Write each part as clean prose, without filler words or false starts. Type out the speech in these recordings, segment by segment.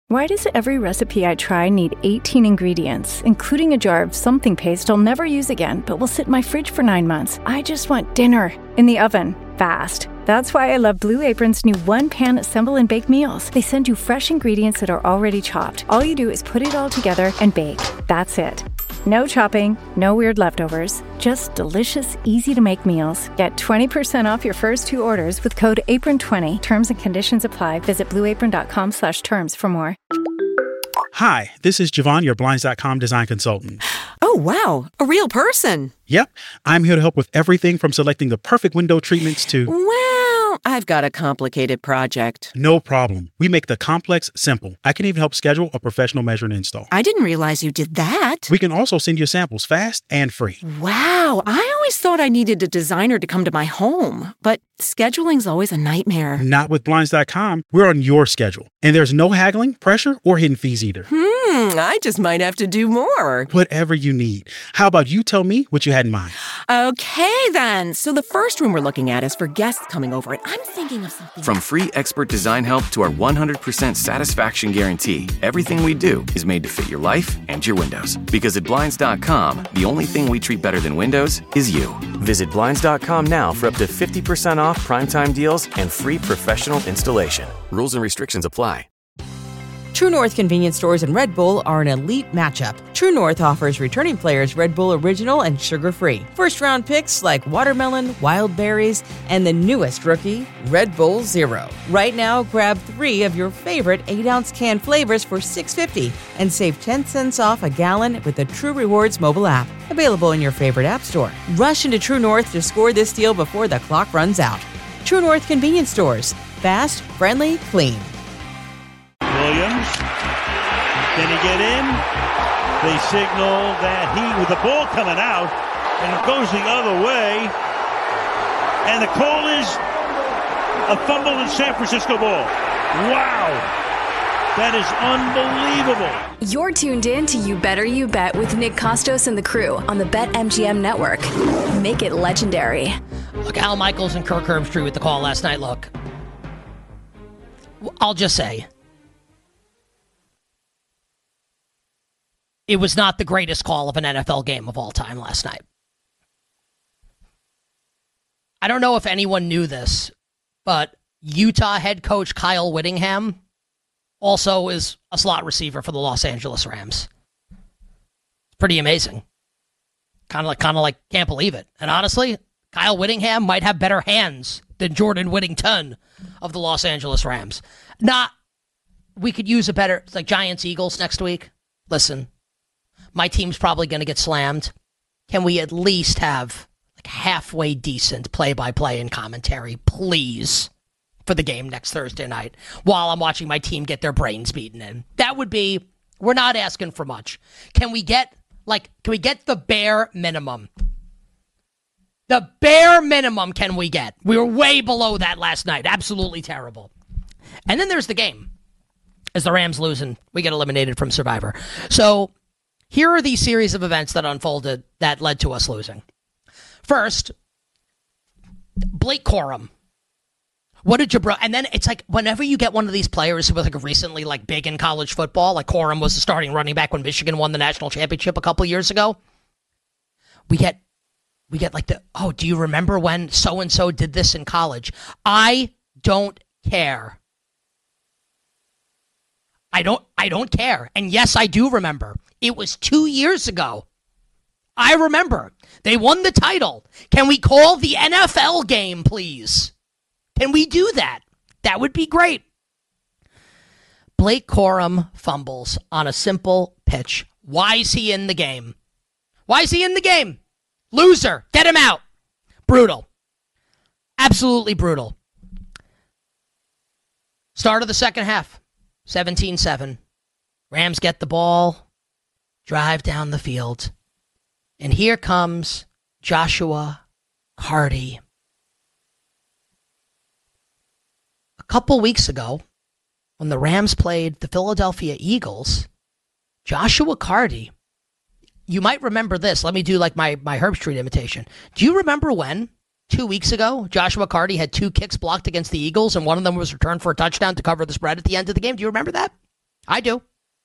Why does every recipe I try need 18 ingredients, including a jar of something paste I'll never use again, but will sit in my fridge for 9 months? I just want dinner in the oven, fast. That's why I love Blue Apron's new one-pan assemble and bake meals. They send you fresh ingredients that are already chopped. All you do is put it all together and bake. That's it. No chopping, no weird leftovers, just delicious, easy-to-make meals. Get 20% off your first 2 orders with code APRON20. Terms and conditions apply. Visit blueapron.com/terms for more. Hi, this is Javon, your Blinds.com design consultant. Oh, wow. A real person. Yep. I'm here to help with everything from selecting the perfect window treatments to... Well, I've got a complicated project. No problem. We make the complex simple. I can even help schedule a professional measure and install. I didn't realize you did that. We can also send you samples fast and free. Wow. I always thought I needed a designer to come to my home, but scheduling's always a nightmare. Not with Blinds.com. We're on your schedule. And there's no haggling, pressure, or hidden fees either. I just might have to do more. Whatever you need. How about you tell me what you had in mind? Okay, then. So the first room we're looking at is for guests coming over, and I'm thinking of something... From free expert design help to our 100% satisfaction guarantee, everything we do is made to fit your life and your windows. Because at Blinds.com, the only thing we treat better than windows is you. Visit Blinds.com now for up to 50% off primetime deals and free professional installation. Rules and restrictions apply. True North convenience stores and Red Bull are an elite matchup. True North offers returning players Red Bull Original and sugar-free. First-round picks like watermelon, wild berries, and the newest rookie, Red Bull Zero. Right now, grab 3 of your favorite 8-ounce can flavors for $6.50 and save 10 cents off a gallon with the True Rewards mobile app. Available in your favorite app store. Rush into True North to score this deal before the clock runs out. True North convenience stores. Fast, friendly, clean. Williams, can he get in? They signal that with the ball coming out, and it goes the other way. And the call is a fumble in San Francisco ball. Wow. That is unbelievable. You're tuned in to You Better You Bet with Nick Costos and the crew on the BetMGM network. Make it legendary. Look, Al Michaels and Kirk Herbstreit with the call last night. Look, I'll just say, it was not the greatest call of an NFL game of all time last night. I don't know if anyone knew this, but Utah head coach Kyle Whittingham also is a slot receiver for the Los Angeles Rams. It's pretty amazing. Kind of like can't believe it. And honestly, Kyle Whittingham might have better hands than Jordan Whittington of the Los Angeles Rams. We could use a better, it's like Giants-Eagles next week. Listen, my team's probably going to get slammed. Can we at least have like halfway decent play-by-play and commentary, please, for the game next Thursday night while I'm watching my team get their brains beaten in? That would be, we're not asking for much. Can we get the bare minimum? The bare minimum can we get? We were way below that last night. Absolutely terrible. And then there's the game. As the Rams lose and we get eliminated from Survivor. So here are these series of events that unfolded that led to us losing. First, Blake Corum. What did you and then it's like whenever you get one of these players who was like recently like big in college football, like Corum was the starting running back when Michigan won the national championship a couple years ago. We get like do you remember when so-and-so did this in college? I don't care. I don't care. And yes, I do remember. It was 2 years ago. I remember. They won the title. Can we call the NFL game, please? Can we do that? That would be great. Blake Corum fumbles on a simple pitch. Why is he in the game? Why is he in the game? Loser. Get him out. Brutal. Absolutely brutal. Start of the second half. 17-7. Rams get the ball, drive down the field, and here comes Joshua Carty. A couple weeks ago, when the Rams played the Philadelphia Eagles, Joshua Carty, you might remember this. Let me do like my Herbstreit imitation. Do you remember when, 2 weeks ago, Joshua Carty had 2 kicks blocked against the Eagles, and one of them was returned for a touchdown to cover the spread at the end of the game? Do you remember that? I do.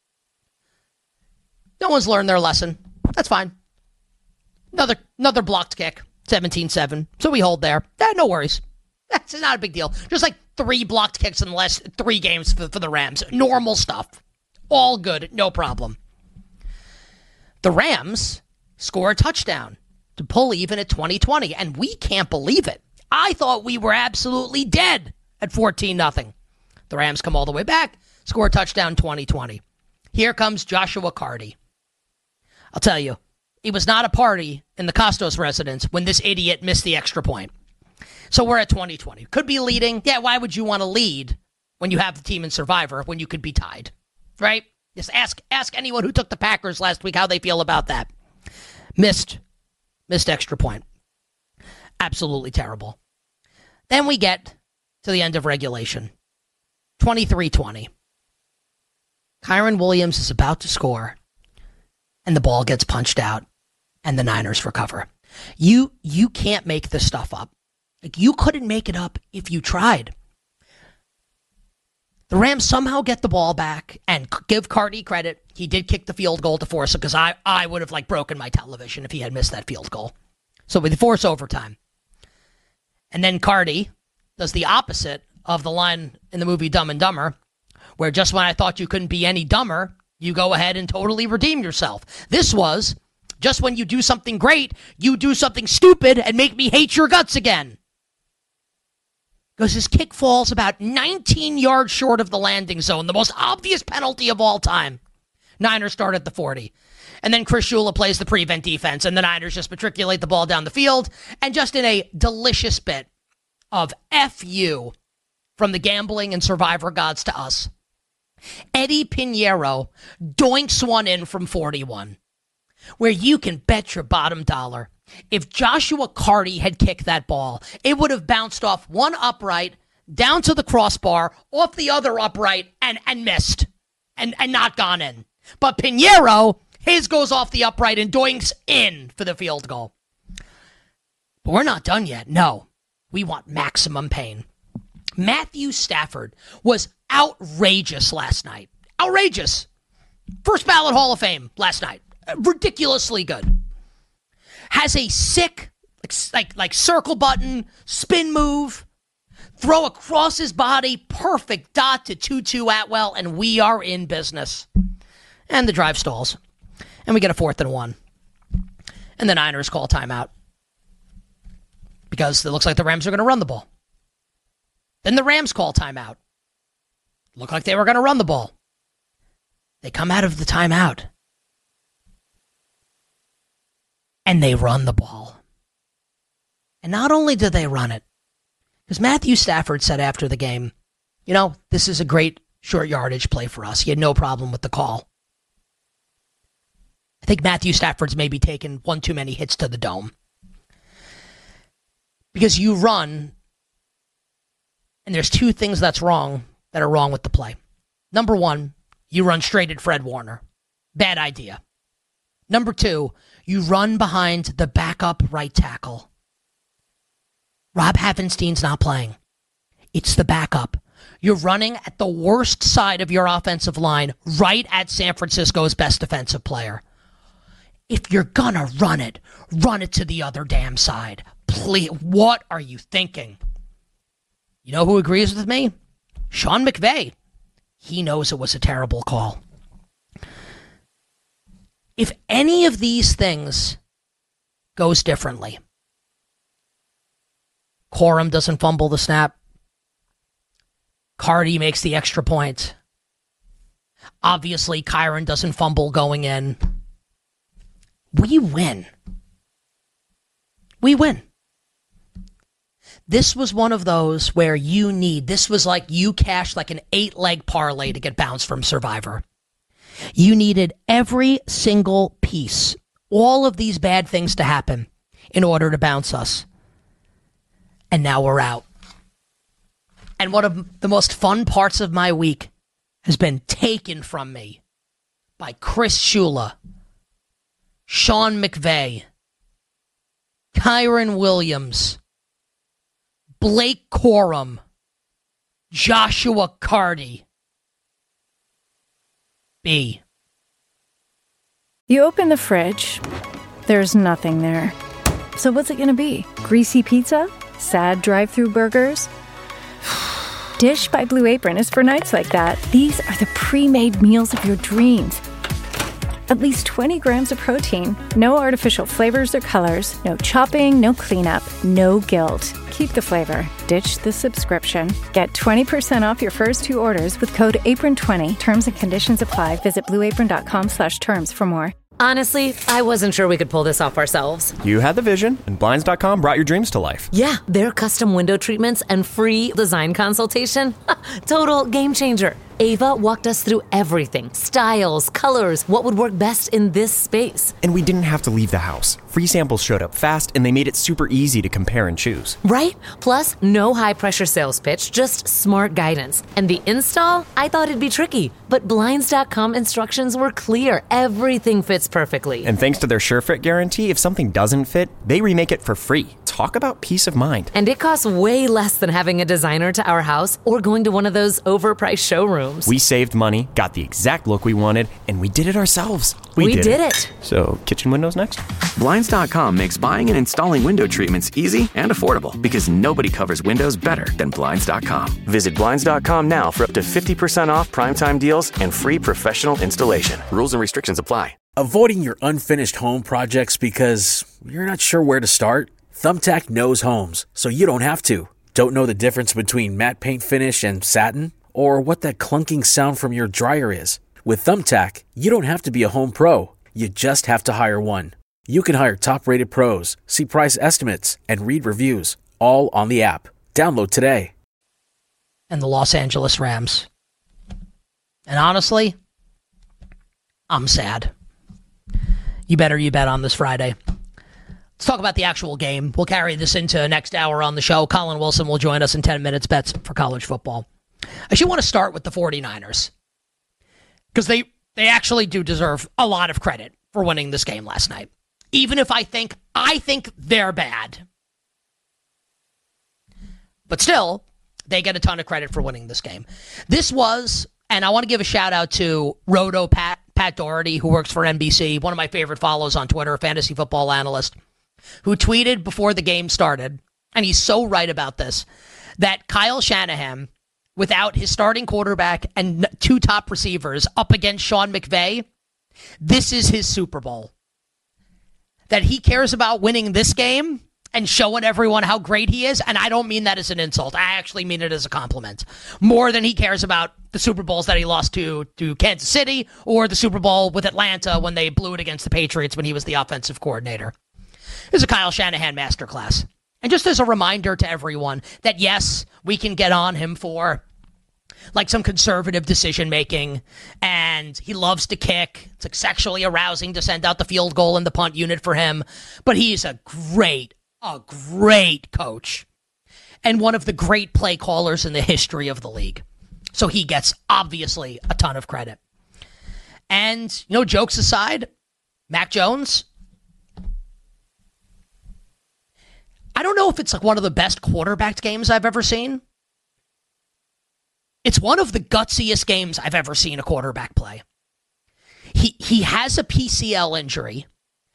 No one's learned their lesson. That's fine. Another blocked kick, 17-7. So we hold there. No worries. That's not a big deal. Just like 3 blocked kicks in the last 3 games for the Rams. Normal stuff. All good. No problem. The Rams score a touchdown to pull even at 2020, and we can't believe it. I thought we were absolutely dead at 14-0. The Rams come all the way back, score a touchdown 2020. Here comes Joshua Carty. I'll tell you, it was not a party in the Costos residence when this idiot missed the extra point. So we're at 2020. Could be leading. Yeah, why would you want to lead when you have the team in Survivor when you could be tied? Right? Just ask anyone who took the Packers last week how they feel about that. Missed extra point. Absolutely terrible. Then we get to the end of regulation. 23-20. Kyren Williams is about to score, and the ball gets punched out, and the Niners recover. You can't make this stuff up. Like, you couldn't make it up if you tried. The Rams somehow get the ball back, and give Carty credit. He did kick the field goal to force it, because I would have broken my television if he had missed that field goal. So we force overtime. And then Carty does the opposite of the line in the movie Dumb and Dumber, where just when I thought you couldn't be any dumber, you go ahead and totally redeem yourself. This was, just when you do something great, you do something stupid and make me hate your guts again. Because his kick falls about 19 yards short of the landing zone, the most obvious penalty of all time. Niners start at the 40. And then Chris Shula plays the prevent defense, and the Niners just matriculate the ball down the field. And just in a delicious bit of F-U from the gambling and Survivor gods to us, Eddie Pinheiro doinks one in from 41, where you can bet your bottom dollar, if Joshua Carty had kicked that ball, it would have bounced off one upright, down to the crossbar, off the other upright, and missed, and not gone in. But Pinheiro, his goes off the upright and doinks in for the field goal. But we're not done yet. No, we want maximum pain. Matthew Stafford was outrageous last night. Outrageous. First ballot Hall of Fame last night. Ridiculously good. Has a sick, like circle button, spin move, throw across his body, perfect dot to Tutu Atwell, and we are in business. And the drive stalls. And we get a 4th and 1. And the Niners call timeout. Because it looks like the Rams are going to run the ball. Then the Rams call timeout. Looked like they were going to run the ball. They come out of the timeout. And they run the ball. And not only do they run it, because Matthew Stafford said after the game, this is a great short yardage play for us. He had no problem with the call. I think Matthew Stafford's maybe taken one too many hits to the dome. Because you run, and there's 2 things that are wrong with the play. Number 1, you run straight at Fred Warner. Bad idea. Number 2, you run behind the backup right tackle. Rob Havenstein's not playing. It's the backup. You're running at the worst side of your offensive line, right at San Francisco's best defensive player. If you're gonna run it to the other damn side. Please, what are you thinking? You know who agrees with me? Sean McVay. He knows it was a terrible call. If any of these things goes differently, Corum doesn't fumble the snap. Carty makes the extra point. Obviously, Kyren doesn't fumble going in. We win. We win. This was one of those where this was like you cashed like an 8-leg parlay to get bounced from Survivor. You needed every single piece, all of these bad things to happen in order to bounce us. And now we're out. And one of the most fun parts of my week has been taken from me by Chris Shula, Sean McVay, Kyren Williams, Blake Corum, Joshua Carty. B. You open the fridge, there's nothing there. So what's it gonna be? Greasy pizza? Sad drive-thru burgers? Dish by Blue Apron is for nights like that. These are the pre-made meals of your dreams. At least 20 grams of protein, no artificial flavors or colors, no chopping, no cleanup, no guilt. Keep the flavor. Ditch the subscription. Get 20% off your first 2 orders with code APRON20. Terms and conditions apply. Visit blueapron.com/terms for more. Honestly, I wasn't sure we could pull this off ourselves. You had the vision, and Blinds.com brought your dreams to life. Yeah, their custom window treatments and free design consultation. Total game changer. Ava walked us through everything. Styles, colors, what would work best in this space. And we didn't have to leave the house. Free samples showed up fast, and they made it super easy to compare and choose. Right? Plus, no high-pressure sales pitch, just smart guidance. And the install? I thought it'd be tricky, but Blinds.com instructions were clear. Everything fits perfectly. And thanks to their SureFit guarantee, if something doesn't fit, they remake it for free. Talk about peace of mind. And it costs way less than having a designer to our house or going to one of those overpriced showrooms. We saved money, got the exact look we wanted, and we did it ourselves. We did it. So, kitchen windows next? Blinds.com makes buying and installing window treatments easy and affordable because nobody covers windows better than Blinds.com. Visit Blinds.com now for up to 50% off primetime deals and free professional installation. Rules and restrictions apply. Avoiding your unfinished home projects because you're not sure where to start? Thumbtack knows homes, so you don't have to. Don't know the difference between matte paint finish and satin? Or what that clunking sound from your dryer is? With Thumbtack, you don't have to be a home pro. You just have to hire one. You can hire top-rated pros, see price estimates, and read reviews, all on the app. Download today. And the Los Angeles Rams. And honestly, I'm sad. You bet on this Friday. Let's talk about the actual game. We'll carry this into next hour on the show. Colin Wilson will join us in 10 minutes, bets for college football. I should want to start with the 49ers because they actually do deserve a lot of credit for winning this game last night. Even if I think they're bad. But still, they get a ton of credit for winning this game. This was, and I want to give a shout out to Roto Pat Doherty, who works for NBC, one of my favorite follows on Twitter, a fantasy football analyst, who tweeted before the game started, and he's so right about this, that Kyle Shanahan, without his starting quarterback and 2 top receivers up against Sean McVay, this is his Super Bowl. That he cares about winning this game and showing everyone how great he is, and I don't mean that as an insult. I actually mean it as a compliment. More than he cares about the Super Bowls that he lost to Kansas City or the Super Bowl with Atlanta when they blew it against the Patriots when he was the offensive coordinator. This is a Kyle Shanahan masterclass. And just as a reminder to everyone that, yes, we can get on him for like some conservative decision making, and he loves to kick. It's like sexually arousing to send out the field goal in the punt unit for him. But he's a great coach and one of the great play callers in the history of the league. So he gets, obviously, a ton of credit. And, jokes aside, Mac Jones, I don't know if it's like one of the best quarterback games I've ever seen. It's one of the gutsiest games I've ever seen a quarterback play. He has a PCL injury.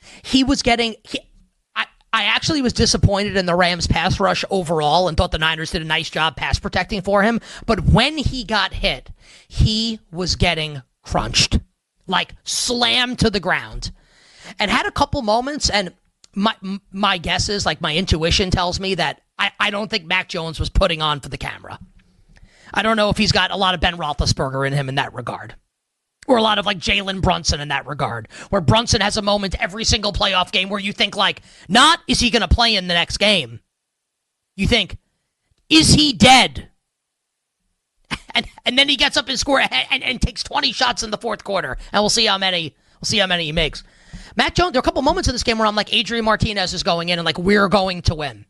I actually was disappointed in the Rams pass rush overall and thought the Niners did a nice job pass protecting for him. But when he got hit, he was getting crunched, like slammed to the ground, and had a couple moments. And my guess is, like, my intuition tells me that I don't think Mac Jones was putting on for the camera. I don't know if he's got a lot of Ben Roethlisberger in him in that regard. Or a lot of, like, Jalen Brunson in that regard. Where Brunson has a moment every single playoff game where you think, like, not is he going to play in the next game. You think, is he dead? And then he gets up and scores and takes 20 shots in the fourth quarter. And we'll see how many he makes. Mac Jones, there are a couple moments in this game where I'm like, Adrian Martinez is going in and, like, we're going to win.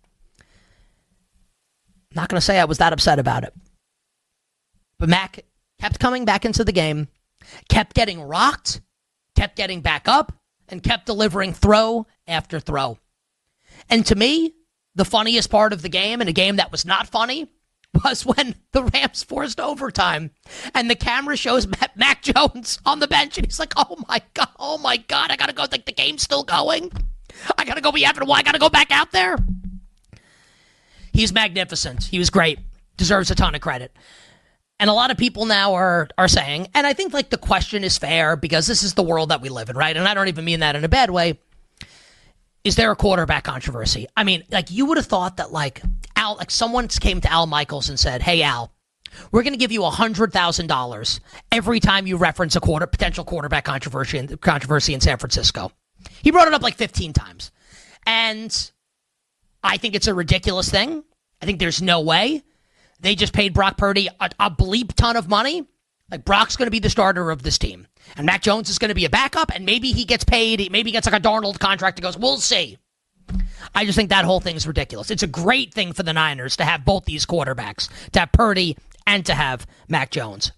I'm not going to say I was that upset about it. But Mac kept coming back into the game, kept getting rocked, kept getting back up, and kept delivering throw after throw. And to me, the funniest part of the game, and a game that was not funny, was when the Rams forced overtime and the camera shows Mac Jones on the bench and he's like, oh my God, I gotta go, like the game's still going. I gotta go I gotta go back out there. He's magnificent. He was great. Deserves a ton of credit. And a lot of people now are saying, and I think like the question is fair because this is the world that we live in, right? And I don't even mean that in a bad way. Is there a quarterback controversy? I mean, like you would have thought that like someone came to Al Michaels and said, hey, Al, we're going to give you $100,000 every time you reference a potential quarterback controversy in San Francisco. He brought it up like 15 times. And I think it's a ridiculous thing. I think there's no way. They just paid Brock Purdy a bleep ton of money. Like Brock's going to be the starter of this team. And Mac Jones is going to be a backup. And maybe he gets paid. Maybe he gets like a Darnold contract and goes, we'll see. I just think that whole thing is ridiculous. It's a great thing for the Niners to have both these quarterbacks, to have Purdy and to have Mac Jones.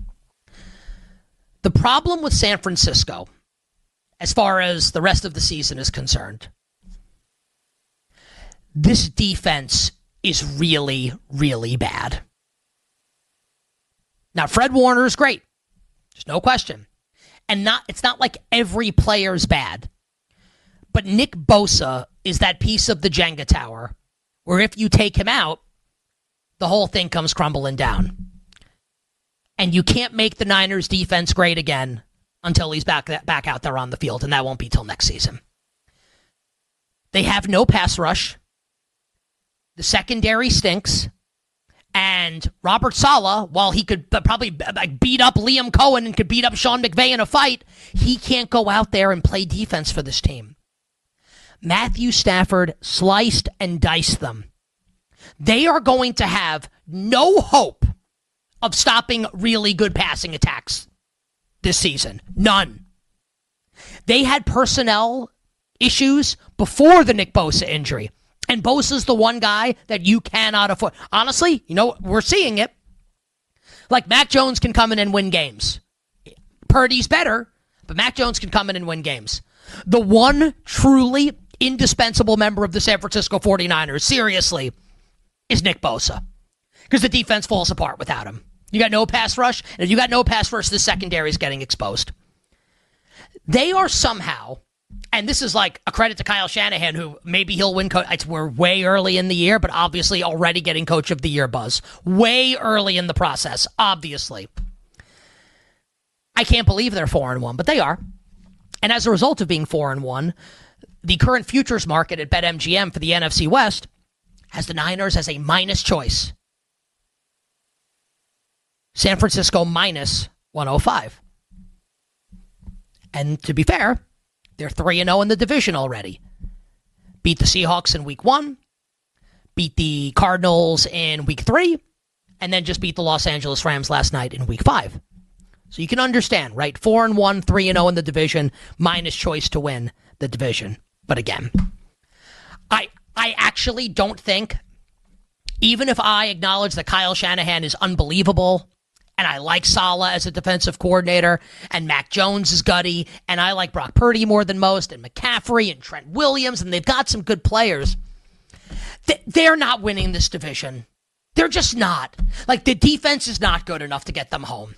The problem with San Francisco, as far as the rest of the season is concerned, this defense is really, really bad. Now, Fred Warner is great. There's no question. And it's not like every player's bad. But Nick Bosa is that piece of the Jenga tower where if you take him out, the whole thing comes crumbling down. And you can't make the Niners defense great again until he's back out there on the field, and that won't be till next season. They have no pass rush. The secondary stinks. And Robert Saleh, while he could probably beat up Liam Cohen and could beat up Sean McVay in a fight, he can't go out there and play defense for this team. Matthew Stafford sliced and diced them. They are going to have no hope of stopping really good passing attacks this season. None. They had personnel issues before the Nick Bosa injury. And Bosa's the one guy that you cannot afford. Honestly, you know, we're seeing it. Like, Mac Jones can come in and win games. Purdy's better, but Mac Jones can come in and win games. The one truly indispensable member of the San Francisco 49ers, seriously, is Nick Bosa. Because the defense falls apart without him. You got no pass rush, and if you got no pass rush, the secondary is getting exposed. They are somehow... And this is like a credit to Kyle Shanahan, who maybe he'll win. We're way early in the year, but obviously already getting Coach of the Year buzz. Way early in the process, obviously. I can't believe they're 4-1, but they are. And as a result of being 4-1, the current futures market at BetMGM for the NFC West has the Niners as a minus choice. San Francisco minus 105. And to be fair, they're 3-0 in the division already. Beat the Seahawks in week 1, beat the Cardinals in week 3, and then just beat the Los Angeles Rams last night in week 5. So you can understand, right? 4-1, 3-0 in the division, minus choice to win the division. But again, I actually don't think, even if I acknowledge that Kyle Shanahan is unbelievable, and I like Saleh as a defensive coordinator, and Mac Jones is gutty, and I like Brock Purdy more than most, and McCaffrey and Trent Williams, and they've got some good players. They're not winning this division. They're just not. Like, the defense is not good enough to get them home.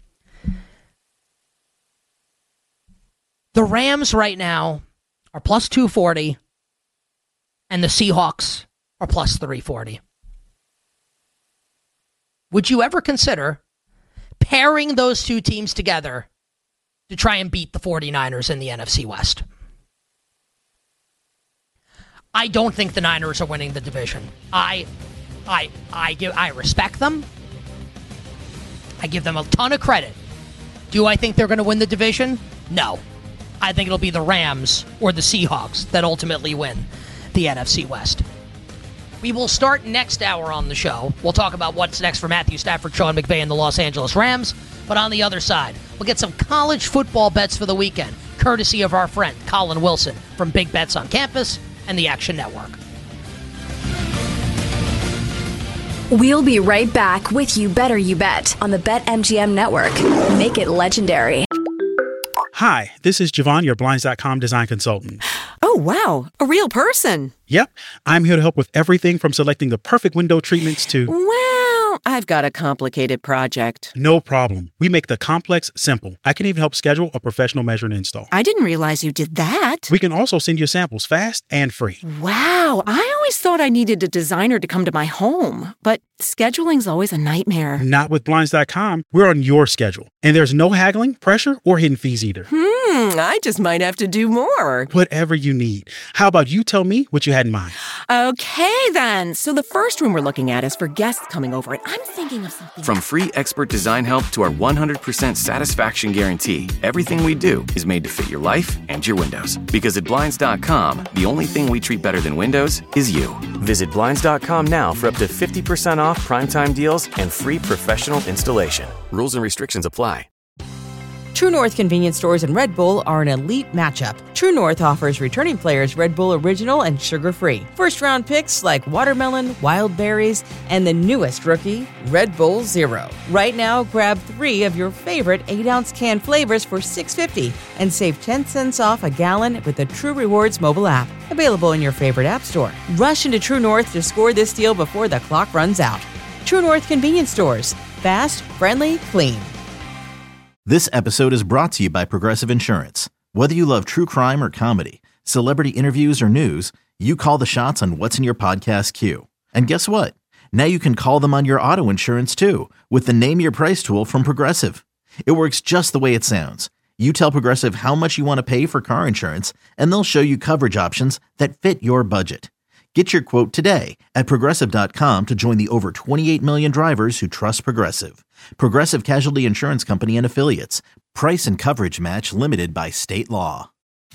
The Rams right now are plus 240, and the Seahawks are plus 340. Would you ever consider pairing those two teams together to try and beat the 49ers in the NFC West? I don't think the Niners are winning the division. I respect them. I give them a ton of credit. Do I think they're going to win the division? No. I think it'll be the Rams or the Seahawks that ultimately win the NFC West. We will start next hour on the show. We'll talk about what's next for Matthew Stafford, Sean McVay, and the Los Angeles Rams. But on the other side, we'll get some college football bets for the weekend, courtesy of our friend Colin Wilson from Big Bets on Campus and the Action Network. We'll be right back with You Better You Bet on the BetMGM Network. Make it legendary. Hi, this is Javon, your Blinds.com design consultant. Oh, wow. A real person. Yep. I'm here to help with everything from selecting the perfect window treatments to... Wow. I've got a complicated project. No problem. We make the complex simple. I can even help schedule a professional measure and install. I didn't realize you did that. We can also send you samples fast and free. Wow, I always thought I needed a designer to come to my home, but scheduling's always a nightmare. Not with Blinds.com. We're on your schedule. And there's no haggling, pressure, or hidden fees either. I just might have to do more. Whatever you need. How about you tell me what you had in mind? Okay, then. So the first room we're looking at is for guests coming over, and I'm thinking of something. From free expert design help to our 100% satisfaction guarantee, everything we do is made to fit your life and your windows. Because at Blinds.com, the only thing we treat better than windows is you. Visit Blinds.com now for up to 50% off primetime deals and free professional installation. Rules and restrictions apply. True North convenience stores and Red Bull are an elite matchup. True North offers returning players Red Bull Original and sugar-free. First-round picks like watermelon, wild berries, and the newest rookie, Red Bull Zero. Right now, grab 3 of your favorite 8-ounce can flavors for $6.50 and save 10 cents off a gallon with the True Rewards mobile app. Available in your favorite app store. Rush into True North to score this deal before the clock runs out. True North convenience stores. Fast, friendly, clean. This episode is brought to you by Progressive Insurance. Whether you love true crime or comedy, celebrity interviews or news, you call the shots on what's in your podcast queue. And guess what? Now you can call them on your auto insurance too with the Name Your Price tool from Progressive. It works just the way it sounds. You tell Progressive how much you want to pay for car insurance, and they'll show you coverage options that fit your budget. Get your quote today at Progressive.com to join the over 28 million drivers who trust Progressive. Progressive Casualty Insurance Company and Affiliates. Price and coverage match limited by state law.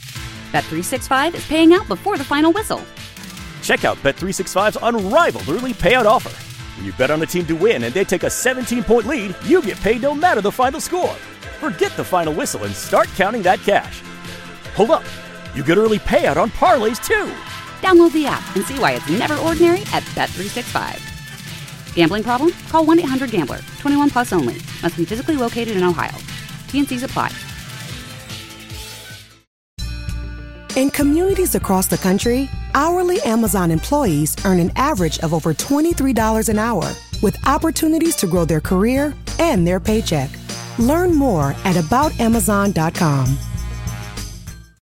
Bet365 is paying out before the final whistle. Check out Bet365's unrivaled early payout offer. When you bet on a team to win and they take a 17-point lead, you get paid no matter the final score. Forget the final whistle and start counting that cash. Hold up. You get early payout on parlays too. Download the app and see why it's never ordinary at Bet365. Gambling problem? Call 1-800-GAMBLER. 21 plus only. Must be physically located in Ohio. T&Cs apply. In communities across the country, hourly Amazon employees earn an average of over $23 an hour, with opportunities to grow their career and their paycheck. Learn more at aboutamazon.com.